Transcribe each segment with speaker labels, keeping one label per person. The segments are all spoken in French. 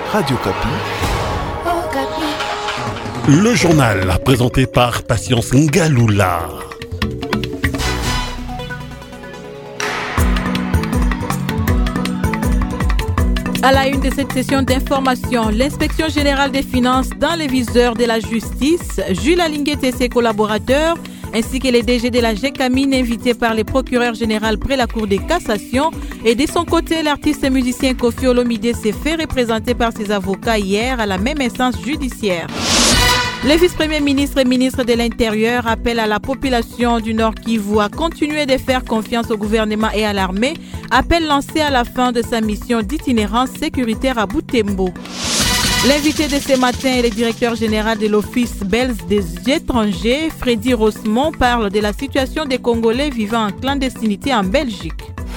Speaker 1: Radio Kapi.
Speaker 2: Le journal présenté par Patience Ngaloula.
Speaker 3: À la une de cette session d'information, l'inspection générale des finances dans les viseurs de la justice, Jules Alinguet et ses collaborateurs, ainsi que les DG de la GECAMIN invités par les procureurs généraux près la Cour de cassation. Et de son côté, l'artiste et musicien Koffi Olomide s'est fait représenter par ses avocats hier à la même instance judiciaire. Le vice-premier ministre et ministre de l'Intérieur appellent à la population du Nord Kivu à continuer de faire confiance au gouvernement et à l'armée. Appel lancé à la fin de sa mission d'itinérance sécuritaire à Butembo. L'invité de ce matin est le directeur général de l'Office belge des étrangers, Freddy Rosmond, parle de la situation des Congolais vivant en clandestinité en Belgique.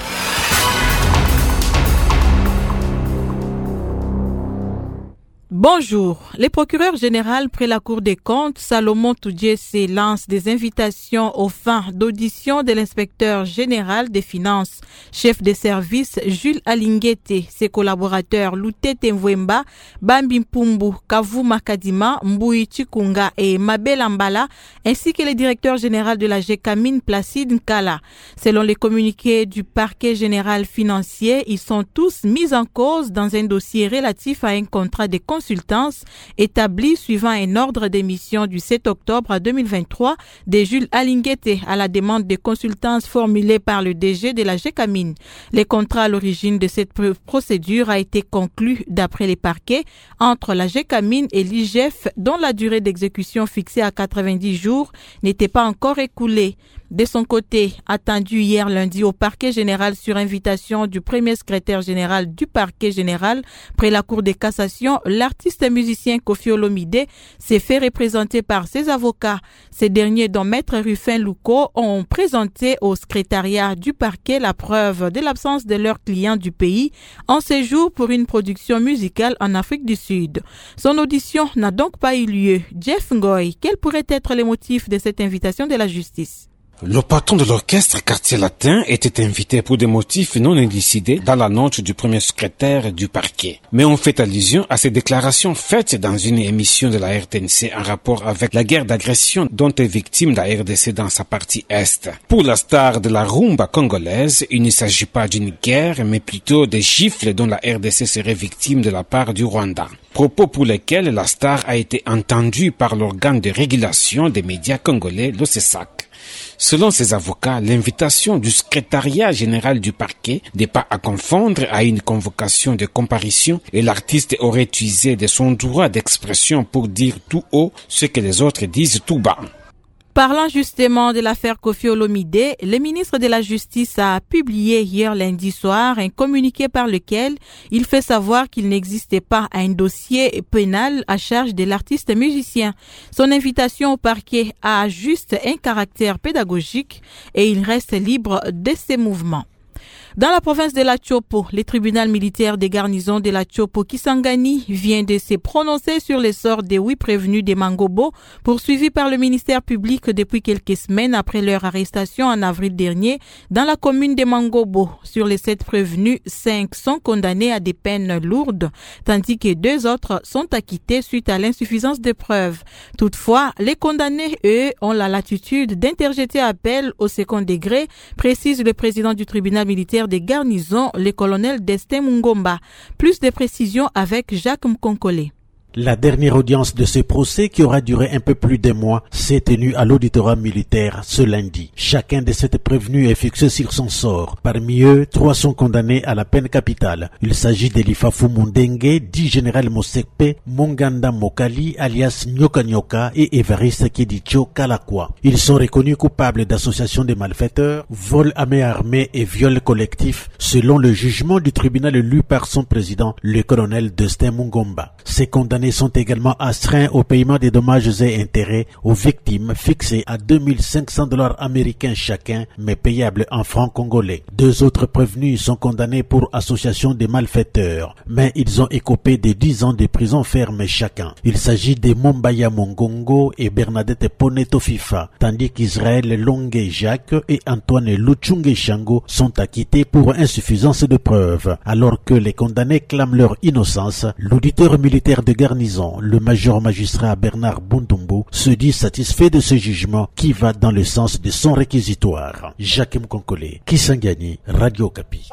Speaker 3: Bonjour. Le procureur général près la Cour des comptes, Salomon Toudjese, lance des invitations aux fins d'audition de l'inspecteur général des finances, chef de service Jules Alinguet, ses collaborateurs Loutete Mvwemba, Bambi Mpumbu, Kavu Makadima, Mboui Chikunga et Mabel Ambala, ainsi que le directeur général de la GECAMIN, Placide Nkala. Selon les communiqués du parquet général financier, ils sont tous mis en cause dans un dossier relatif à un contrat de consultance établi suivant un ordre d'émission du 7 octobre 2023 de Jules Alinguet à la demande de consultance formulée par le DG de la GECAMIN. Le contrat à l'origine de cette procédure a été conclu d'après les parquets entre la GECAMIN et l'IGF dont la durée d'exécution fixée à 90 jours n'était pas encore écoulée. De son côté, attendu hier lundi au parquet général sur invitation du premier secrétaire général du parquet général près la Cour de cassation, l'artiste et musicien Koffi Olomide s'est fait représenter par ses avocats. Ces derniers, dont Maître Rufin Louko, ont présenté au secrétariat du parquet la preuve de l'absence de leur client du pays en séjour pour une production musicale en Afrique du Sud. Son audition n'a donc pas eu lieu. Jeff Ngoy, quels pourraient être les motifs de cette invitation de la justice?
Speaker 4: Le patron de l'orchestre Quartier Latin était invité pour des motifs non élucidés dans la note du premier secrétaire du parquet. Mais on fait allusion à ces déclarations faites dans une émission de la RTNC en rapport avec la guerre d'agression dont est victime la RDC dans sa partie Est. Pour la star de la rumba congolaise, il ne s'agit pas d'une guerre, mais plutôt des gifles dont la RDC serait victime de la part du Rwanda. Propos pour lesquels la star a été entendue par l'organe de régulation des médias congolais, l'OCESAC. Selon ses avocats, l'invitation du secrétariat général du parquet n'est pas à confondre à une convocation de comparution et l'artiste aurait utilisé de son droit d'expression pour dire tout haut ce que les autres disent tout bas.
Speaker 3: Parlant justement de l'affaire Koffi Olomide, le ministre de la Justice a publié hier lundi soir un communiqué par lequel il fait savoir qu'il n'existait pas un dossier pénal à charge de l'artiste musicien. Son invitation au parquet a juste un caractère pédagogique et il reste libre de ses mouvements. Dans la province de la Chopo, le tribunal militaire des garnisons de la Chopo Kisangani vient de se prononcer sur le sort des 8 prévenus des Mangobo, poursuivis par le ministère public depuis quelques semaines après leur arrestation en avril dernier dans la commune de Mangobo. Sur les 7 prévenus, 5 sont condamnés à des peines lourdes, tandis que 2 autres sont acquittés suite à l'insuffisance des preuves. Toutefois, les condamnés, eux, ont la latitude d'interjeter appel au second degré, précise le président du tribunal militaire des garnisons, le colonel Destin Mungomba. Plus de précisions avec Jacques Mkonkole.
Speaker 5: La dernière audience de ce procès, qui aura duré un peu plus d'un mois, s'est tenue à l'auditorat militaire ce lundi. Chacun de 7 prévenus est fixé sur son sort. Parmi eux, 3 sont condamnés à la peine capitale. Il s'agit d'Elifafu Mundenge, dit général Mosekpe, Monganda Mokali, alias Nyoka Nyoka, et Evariste Kidicho Kalakwa. Ils sont reconnus coupables d'association de malfaiteurs, vol à main armée et viol collectif, selon le jugement du tribunal élu par son président, le colonel Destin Mungomba. Ces condamnés condamnés sont également astreints au paiement des dommages et intérêts aux victimes fixés à $2 500 américains chacun, mais payables en francs congolais. 2 autres prévenus sont condamnés pour association des malfaiteurs, mais ils ont écopé de 10 ans de prison ferme chacun. Il s'agit de Mombaya Mongongo et Bernadette Poneto Fifa, tandis qu'Israël Longue Jacques et Antoine Luchunge Shango sont acquittés pour insuffisance de preuves. Alors que les condamnés clament leur innocence, l'auditeur militaire de garnison, le major magistrat Bernard Bundumbu, se dit satisfait de ce jugement qui va dans le sens de son réquisitoire. Jacques Mkonkole, Kisangani, Radio Okapi.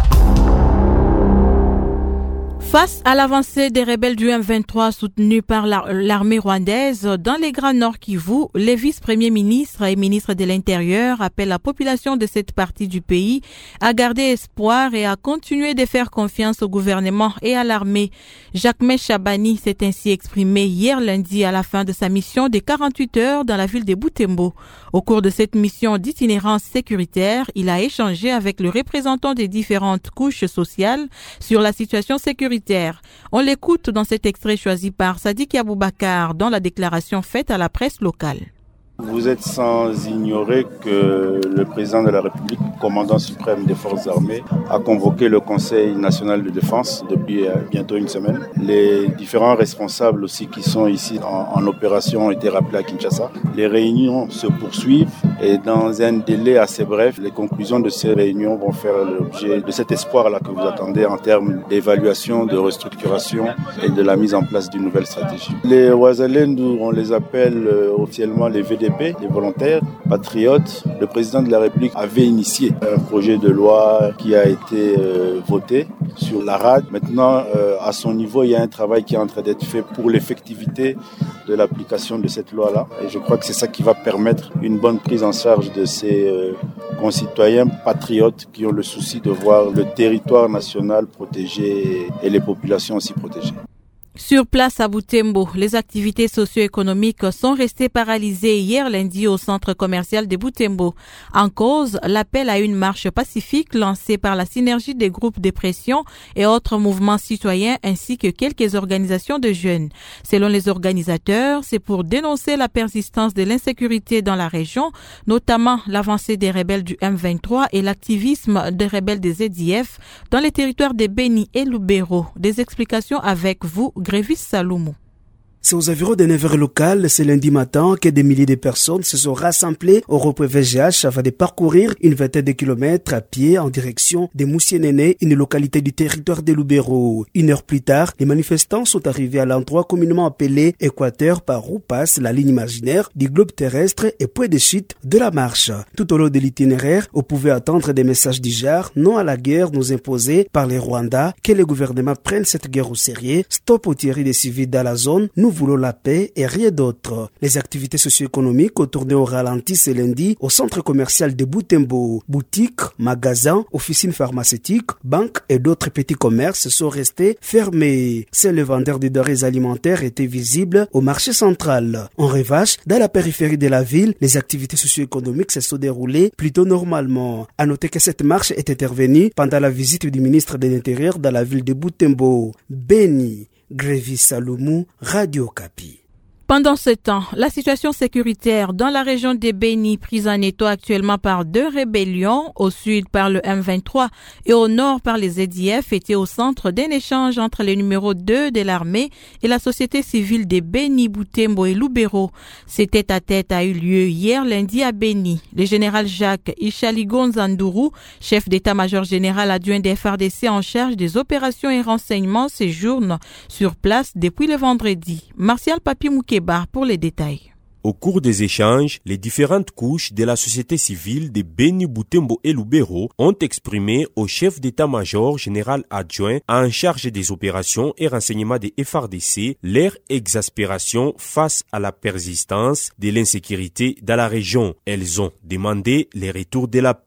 Speaker 3: Face à l'avancée des rebelles du M23 soutenus par l'armée rwandaise dans les Grands Nord Kivu, les vice-premiers ministres et ministres de l'Intérieur appellent la population de cette partie du pays à garder espoir et à continuer de faire confiance au gouvernement et à l'armée. Jacques Chabani s'est ainsi exprimé hier lundi à la fin de sa mission de 48 heures dans la ville de Butembo. Au cours de cette mission d'itinérance sécuritaire, il a échangé avec le représentant des différentes couches sociales sur la situation sécuritaire. On l'écoute dans cet extrait choisi par Sadiq Aboubakar dans la déclaration faite à la presse locale.
Speaker 1: Vous êtes sans ignorer que le président de la République, commandant suprême des forces armées, a convoqué le Conseil national de défense depuis bientôt une semaine. Les différents responsables aussi qui sont ici en opération ont été rappelés à Kinshasa. Les réunions se poursuivent et dans un délai assez bref, les conclusions de ces réunions vont faire l'objet de cet espoir-là que vous attendez en termes d'évaluation, de restructuration et de la mise en place d'une nouvelle stratégie. Les Ouazalendou, on les appelle officiellement les VDP, les volontaires patriotes. Le président de la République avait initié un projet de loi qui a été voté sur la RAD. Maintenant, à son niveau, il y a un travail qui est en train d'être fait pour l'effectivité de l'application de cette loi-là. Et je crois que c'est ça qui va permettre une bonne prise en charge de ces concitoyens patriotes qui ont le souci de voir le territoire national protégé et les populations aussi protégées.
Speaker 3: Sur place à Butembo, les activités socio-économiques sont restées paralysées hier lundi au centre commercial de Butembo. En cause, l'appel à une marche pacifique lancée par la synergie des groupes de pression et autres mouvements citoyens ainsi que quelques organisations de jeunes. Selon les organisateurs, c'est pour dénoncer la persistance de l'insécurité dans la région, notamment l'avancée des rebelles du M23 et l'activisme des rebelles des ZDF dans les territoires de Beni et Lubero. Des explications avec vous, Grévis Saloumou.
Speaker 6: C'est aux environs de 9h locales, ce lundi matin, que des milliers de personnes se sont rassemblées au rond-point VGH afin de parcourir une vingtaine de kilomètres à pied en direction de Moussienene, une localité du territoire de Lubero. 1 heure plus tard, les manifestants sont arrivés à l'endroit communément appelé Équateur par où passe la ligne imaginaire du globe terrestre et point de chute de la marche. Tout au long de l'itinéraire, on pouvait attendre des messages du genre non à la guerre nous imposée par les Rwandais, que le gouvernement prenne cette guerre au sérieux, stop aux tueries des civils dans la zone, nous voulons la paix et rien d'autre. Les activités socio-économiques ont tourné au ralenti ce lundi au centre commercial de Butembo. Boutiques, magasins, officines pharmaceutiques, banques et d'autres petits commerces sont restés fermés. Seuls les vendeurs de denrées alimentaires étaient visibles au marché central. En revanche, dans la périphérie de la ville, les activités socio-économiques se sont déroulées plutôt normalement. À noter que cette marche est intervenue pendant la visite du ministre de l'Intérieur dans la ville de Butembo. Beni, Grévis Saloumou, Radio Okapi.
Speaker 3: Pendant ce temps, la situation sécuritaire dans la région de Beni, prise en étau actuellement par 2 rébellions, au sud par le M23 et au nord par les ZDF, était au centre d'un échange entre le numéro 2 de l'armée et la société civile de Beni, Butembo et Lubero. Cet tête-à-tête a eu lieu hier lundi à Beni. Le général Jacques Ishaligonzandourou, chef d'état-major général adjoint des FARDC en charge des opérations et renseignements, séjourne sur place depuis le vendredi. Martial Papi-Mouké pour les détails.
Speaker 7: Au cours des échanges, les différentes couches de la société civile de Beni, Butembo et Lubero ont exprimé au chef d'état-major général adjoint en charge des opérations et renseignements des FARDC leur exaspération face à la persistance de l'insécurité dans la région. Elles ont demandé le retour de la paix.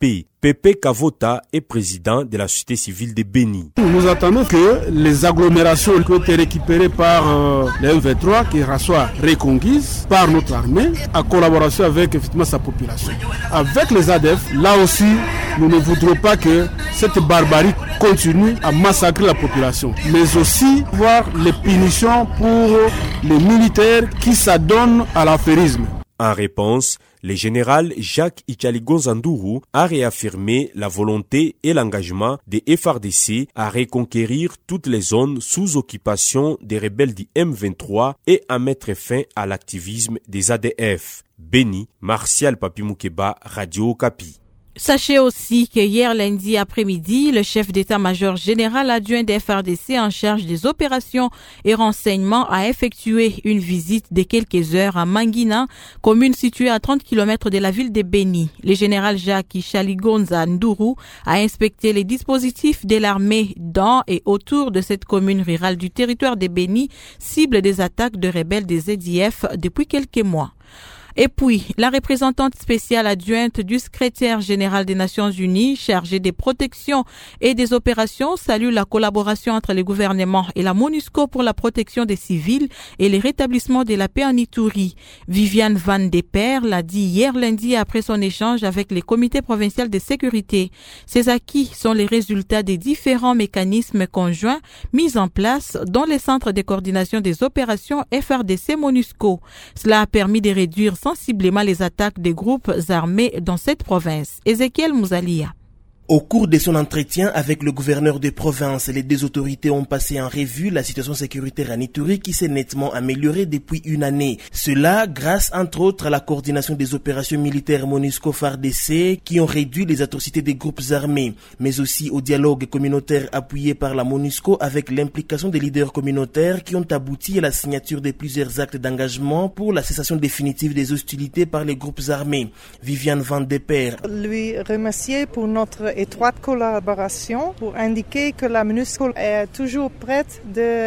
Speaker 7: Pepe Kavota est président de la société civile de Béni.
Speaker 8: Nous attendons que les agglomérations qui ont été récupérées par les M23 qui soient reconquises par notre armée en collaboration avec effectivement sa population. Avec les ADF, là aussi, nous ne voudrons pas que cette barbarie continue à massacrer la population, mais aussi voir les punitions pour les militaires qui s'adonnent à l'affairisme.
Speaker 7: En réponse, le général Jacques Icaligonzanduru a réaffirmé la volonté et l'engagement des FARDC à reconquérir toutes les zones sous occupation des rebelles du M23 et à mettre fin à l'activisme des ADF. Béni, Martial Papi Moukeba, Radio Okapi.
Speaker 3: Sachez aussi que hier lundi après-midi, le chef d'état-major général adjoint des FARDC en charge des opérations et renseignements a effectué une visite de quelques heures à Mangina, commune située à 30 km de la ville de Béni. Le général Jacques Chaligonza Nduru a inspecté les dispositifs de l'armée dans et autour de cette commune rurale du territoire de Béni, cible des attaques de rebelles des ZDF depuis quelques mois. Et puis, la représentante spéciale adjointe du secrétaire général des Nations Unies chargée des protections et des opérations salue la collaboration entre le gouvernement et la MONUSCO pour la protection des civils et le rétablissement de la paix en Ituri. Viviane Van de Per l'a dit hier lundi après son échange avec les comités provinciaux de sécurité. Ces acquis sont les résultats des différents mécanismes conjoints mis en place dans les centres de coordination des opérations FARDC-MONUSCO. Cela a permis de réduire sensiblement les attaques des groupes armés dans cette province. Ézéchiel Mouzalia.
Speaker 9: Au cours de son entretien avec le gouverneur de province, les deux autorités ont passé en revue la situation sécuritaire en Ituri qui s'est nettement améliorée depuis une année. Cela grâce entre autres à la coordination des opérations militaires MONUSCO-FARDC qui ont réduit les atrocités des groupes armés, mais aussi au dialogue communautaire appuyé par la MONUSCO avec l'implication des leaders communautaires qui ont abouti à la signature de plusieurs actes d'engagement pour la cessation définitive des hostilités par les groupes armés. Viviane Van de Per.
Speaker 10: Lui remercier pour notre étroite collaboration pour indiquer que la MONUSCO est toujours prête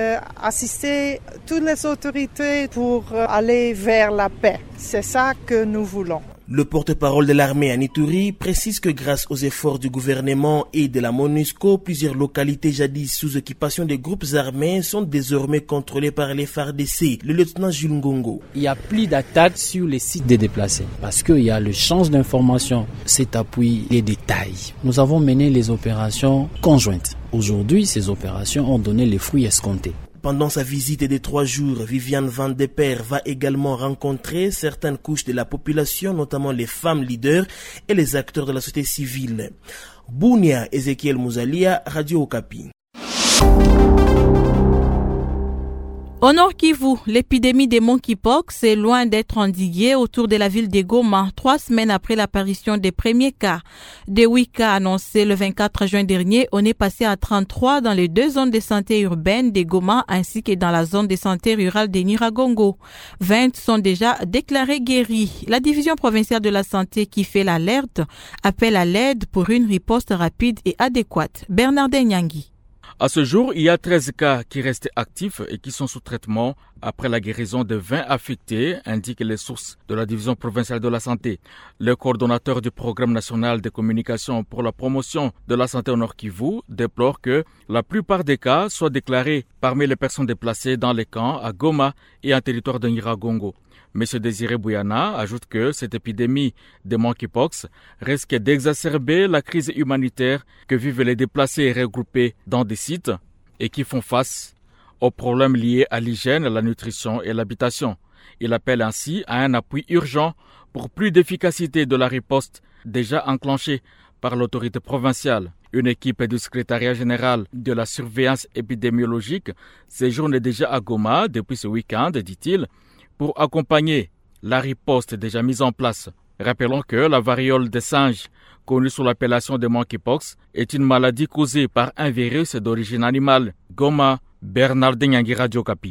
Speaker 10: d'assister toutes les autorités pour aller vers la paix. C'est ça que nous voulons.
Speaker 9: Le porte-parole de l'armée en Ituri précise que grâce aux efforts du gouvernement et de la MONUSCO, plusieurs localités jadis sous occupation des groupes armés sont désormais contrôlées par les FARDC. Le lieutenant Jules Ngongo.
Speaker 11: Il n'y a plus d'attaques sur les sites des déplacés parce qu'il y a le champ d'information, cet appui, les détails. Nous avons mené les opérations conjointes. Aujourd'hui, ces opérations ont donné les fruits escomptés.
Speaker 9: Pendant sa visite de 3 jours, Viviane Van de Per va également rencontrer certaines couches de la population, notamment les femmes leaders et les acteurs de la société civile. Bounia, Ézéchiel Mouzalia, Radio Okapi.
Speaker 3: Au Nord Kivu, l'épidémie des monkeypox est loin d'être endiguée autour de la ville de Goma, 3 semaines après l'apparition des premiers cas. Des 8 cas annoncés le 24 juin dernier, on est passé à 33 dans les 2 zones de santé urbaines de Goma ainsi que dans la zone de santé rurale de Nyiragongo. 20 sont déjà déclarés guéris. La division provinciale de la santé qui fait l'alerte appelle à l'aide pour une riposte rapide et adéquate. Bernardin Nyangi.
Speaker 12: À ce jour, il y a 13 cas qui restent actifs et qui sont sous traitement après la guérison de 20 affectés, indiquent les sources de la division provinciale de la santé. Le coordonnateur du programme national de communication pour la promotion de la santé au Nord Kivu déplore que la plupart des cas soient déclarés parmi les personnes déplacées dans les camps à Goma et en territoire de Nyiragongo. M. Désiré Bouyana ajoute que cette épidémie de monkeypox risque d'exacerber la crise humanitaire que vivent les déplacés regroupés dans des sites et qui font face aux problèmes liés à l'hygiène, la nutrition et l'habitation. Il appelle ainsi à un appui urgent pour plus d'efficacité de la riposte déjà enclenchée par l'autorité provinciale. Une équipe du secrétariat général de la surveillance épidémiologique séjourne déjà à Goma depuis ce week-end, dit-il, pour accompagner la riposte déjà mise en place. Rappelons que la variole des singes, connue sous l'appellation de monkeypox, est une maladie causée par un virus d'origine animale. Goma, Bernardin Nyangi, Radio Okapi.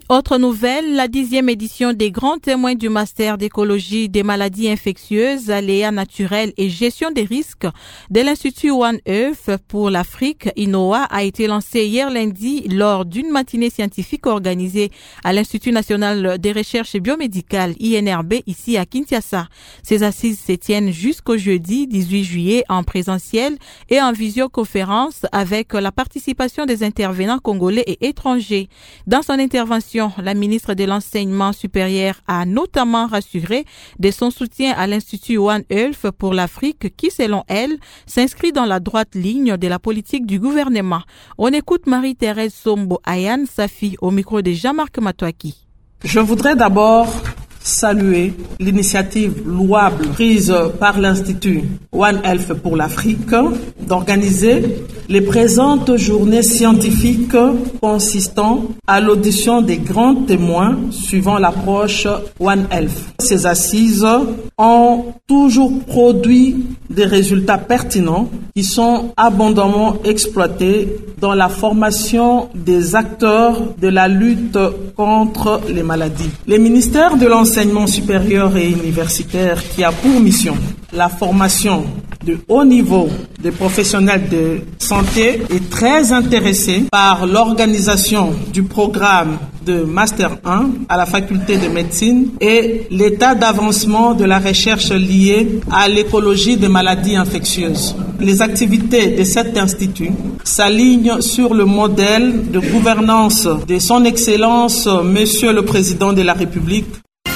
Speaker 3: Autre nouvelle, la 10e édition des grands témoins du Master d'écologie des maladies infectieuses, aléas naturels et gestion des risques de l'Institut One Earth pour l'Afrique, INOA, a été lancée hier lundi lors d'une matinée scientifique organisée à l'Institut national des recherches biomédicales, INRB, ici à Kinshasa. Ces assises se tiennent jusqu'au jeudi 18 juillet en présentiel et en visioconférence avec la participation des intervenants congolais et étrangers. Dans son intervention, la ministre de l'Enseignement supérieur a notamment rassuré de son soutien à l'Institut One Earth pour l'Afrique qui, selon elle, s'inscrit dans la droite ligne de la politique du gouvernement. On écoute Marie-Thérèse Sombo Ayane Safi au micro de Jean-Marc Matouaki.
Speaker 13: Je voudrais d'abord saluer l'initiative louable prise par l'Institut One Health pour l'Afrique d'organiser les présentes journées scientifiques consistant à l'audition des grands témoins suivant l'approche One Health. Ces assises ont toujours produit des résultats pertinents qui sont abondamment exploités dans la formation des acteurs de la lutte contre les maladies. Le ministère de l'Enseignement supérieur et universitaire, qui a pour mission la formation de haut niveau des professionnels de santé, est très intéressé par l'organisation du programme de Master 1 à la faculté de médecine et l'état d'avancement de la recherche liée à l'écologie des maladies infectieuses. Les activités de cet institut s'alignent sur le modèle de gouvernance de son Excellence Monsieur le Président de la République.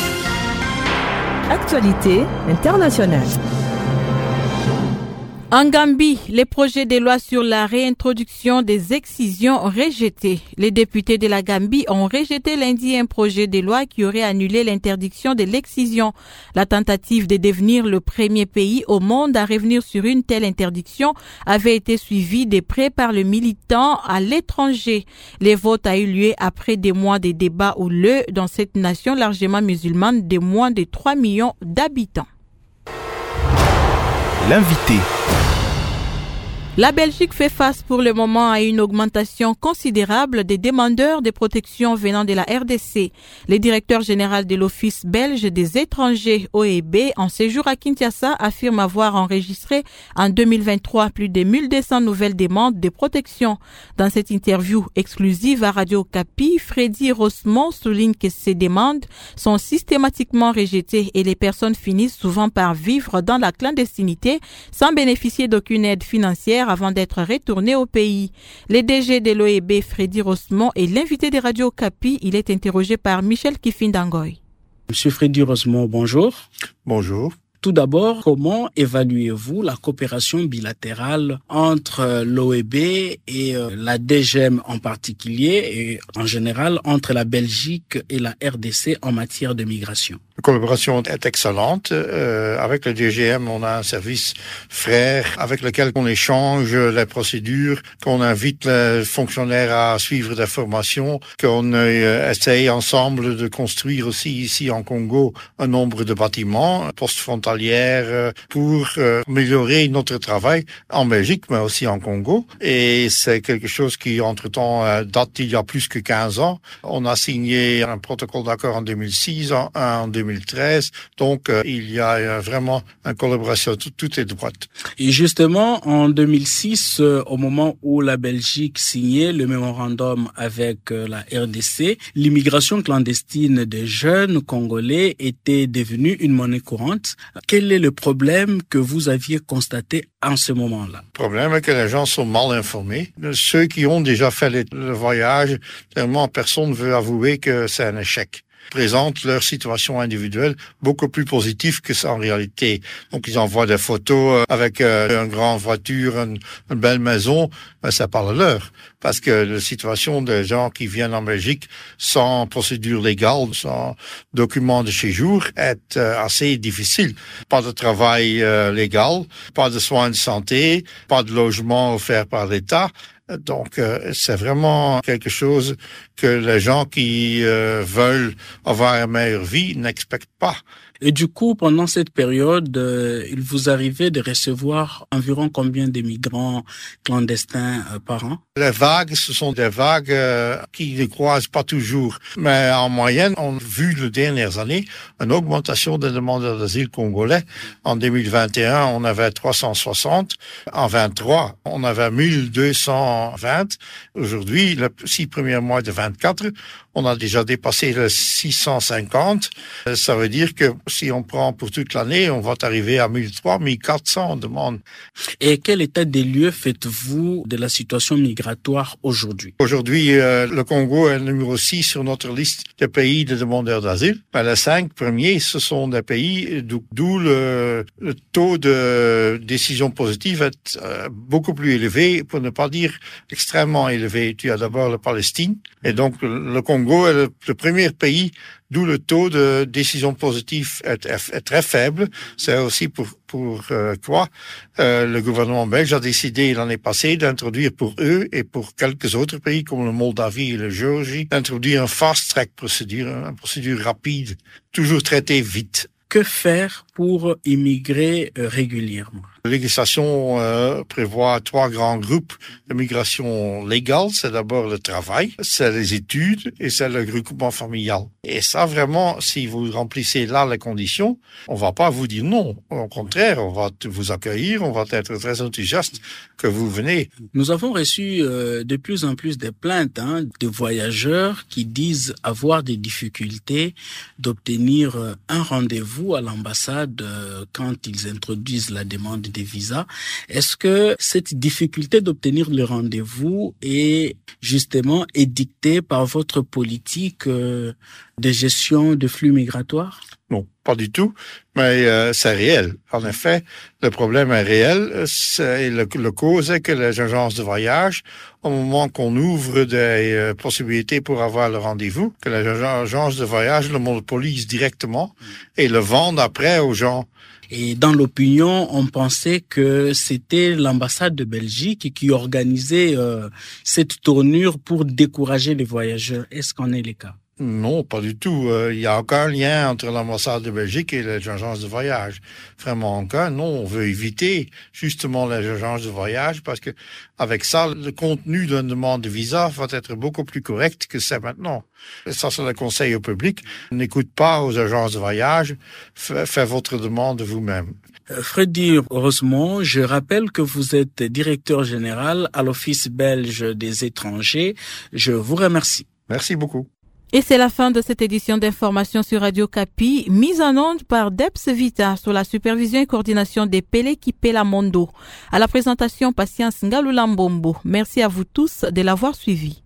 Speaker 14: Actualité internationale.
Speaker 3: En Gambie, les projets de loi sur la réintroduction des excisions rejetés. Les députés de la Gambie ont rejeté lundi un projet de loi qui aurait annulé l'interdiction de l'excision. La tentative de devenir le premier pays au monde à revenir sur une telle interdiction avait été suivie de près par le militant à l'étranger. Le vote a eu lieu après des mois de débats houleux dans cette nation largement musulmane de moins de 3 millions d'habitants.
Speaker 15: L'invité.
Speaker 3: La Belgique fait face pour le moment à une augmentation considérable des demandeurs de protection venant de la RDC. Le directeur général de l'Office belge des étrangers, OEB, en séjour à Kinshasa, affirme avoir enregistré en 2023 plus de 1200 nouvelles demandes de protection. Dans cette interview exclusive à Radio Okapi, Freddy Rosemont souligne que ces demandes sont systématiquement rejetées et les personnes finissent souvent par vivre dans la clandestinité sans bénéficier d'aucune aide financière avant d'être retourné au pays. Le DG de l'OEB, Freddy Rosemont, est l'invité de Radio Okapi. Il est interrogé par Michel Kifindangoy.
Speaker 16: Monsieur Freddy Rosemont, bonjour.
Speaker 17: Bonjour.
Speaker 16: Tout d'abord, comment évaluez-vous la coopération bilatérale entre l'OEB et la DGM en particulier et en général entre la Belgique et la RDC en matière de migration?
Speaker 17: La collaboration est excellente. Avec le DGM, on a un service frère avec lequel on échange les procédures, qu'on invite les fonctionnaires à suivre des formations, qu'on essaye ensemble de construire aussi ici en Congo un nombre de bâtiments post-frontalières pour améliorer notre travail en Belgique, mais aussi en Congo. Et c'est quelque chose qui, entre-temps, date il y a plus que 15 ans. On a signé un protocole d'accord en 2006, un en 2013. Donc, il y a vraiment une collaboration toute étroite.
Speaker 16: Et justement, en 2006, au moment où la Belgique signait le mémorandum avec la RDC, l'immigration clandestine des jeunes Congolais était devenue une monnaie courante. Quel est le problème que vous aviez constaté en ce moment-là?
Speaker 17: Le problème est que les gens sont mal informés. Ceux qui ont déjà fait le voyage, tellement personne ne veut avouer que c'est un échec. Présentent leur situation individuelle beaucoup plus positive que ça en réalité. Donc ils envoient des photos avec une grande voiture, une belle maison, mais ça parle leur. Parce que la situation des gens qui viennent en Belgique sans procédure légale, sans document de séjour, est assez difficile. Pas de travail légal, pas de soins de santé, pas de logement offert par l'État. Donc, c'est vraiment quelque chose que les gens qui veulent avoir une meilleure vie n'expectent pas.
Speaker 16: Et du coup, pendant cette période, il vous arrivait de recevoir environ combien de migrants clandestins par an?
Speaker 17: Les vagues, ce sont des vagues qui ne croisent pas toujours. Mais en moyenne, on a vu les dernières années une augmentation des demandeurs d'asile congolais. En 2021, on avait 360. En 23, on avait 1220. Aujourd'hui, les 6 premiers mois de 24, on a déjà dépassé les 650. Ça veut dire que si on prend pour toute l'année, on va arriver à 1300, 1400 demandes.
Speaker 16: Et quel état des lieux faites-vous de la situation migratoire aujourd'hui?
Speaker 17: Aujourd'hui, le Congo est le numéro 6 sur notre liste des pays de demandeurs d'asile. Mais les 5 premiers, ce sont des pays d'où le taux de décision positive est beaucoup plus élevé, pour ne pas dire extrêmement élevé. Tu as d'abord la Palestine, et donc le Congo est le premier pays d'où le taux de décision positive est très faible. C'est aussi pourquoi le gouvernement belge a décidé l'année passée d'introduire pour eux et pour quelques autres pays comme le Moldavie et la Géorgie, d'introduire un fast-track procédure, une procédure rapide, toujours traitée vite.
Speaker 16: Que faire pour immigrer régulièrement?
Speaker 17: La législation prévoit 3 grands groupes de migration légale. C'est d'abord le travail, c'est les études et c'est le regroupement familial. Et ça, vraiment, si vous remplissez là les conditions, on va pas vous dire non. Au contraire, on va vous accueillir, on va être très enthousiaste que vous venez.
Speaker 16: Nous avons reçu de plus en plus des plaintes de voyageurs qui disent avoir des difficultés d'obtenir un rendez-vous à l'ambassade quand ils introduisent la demande des visas. Est-ce que cette difficulté d'obtenir le rendez-vous est justement édictée par votre politique de gestion de flux migratoires?
Speaker 17: Non, pas du tout, mais c'est réel. En effet, le problème est réel. Le cause est que les agences de voyage, au moment qu'on ouvre des possibilités pour avoir le rendez-vous, que les agences de voyage le monopolisent directement et le vendent après aux gens.
Speaker 16: Et dans l'opinion, on pensait que c'était l'ambassade de Belgique qui organisait cette tournure pour décourager les voyageurs. Est-ce qu'en est le cas?
Speaker 17: Non, pas du tout. Il y a aucun lien entre l'ambassade de Belgique et les agences de voyage. Vraiment aucun. Non, on veut éviter justement les agences de voyage parce que avec ça, le contenu d'une demande de visa va être beaucoup plus correct que c'est maintenant. Et ça, c'est le conseil au public. N'écoute pas aux agences de voyage. Faites votre demande vous-même.
Speaker 16: Freddy Rosemont, je rappelle que vous êtes directeur général à l'Office belge des étrangers. Je vous remercie.
Speaker 17: Merci beaucoup.
Speaker 3: Et c'est la fin de cette édition d'information sur Radio Kapi, mise en onde par Debs Vita sous la supervision et coordination des Pele Kipela Mondo. À la présentation, Patience Ngalula Mbombo. Merci à vous tous de l'avoir suivi.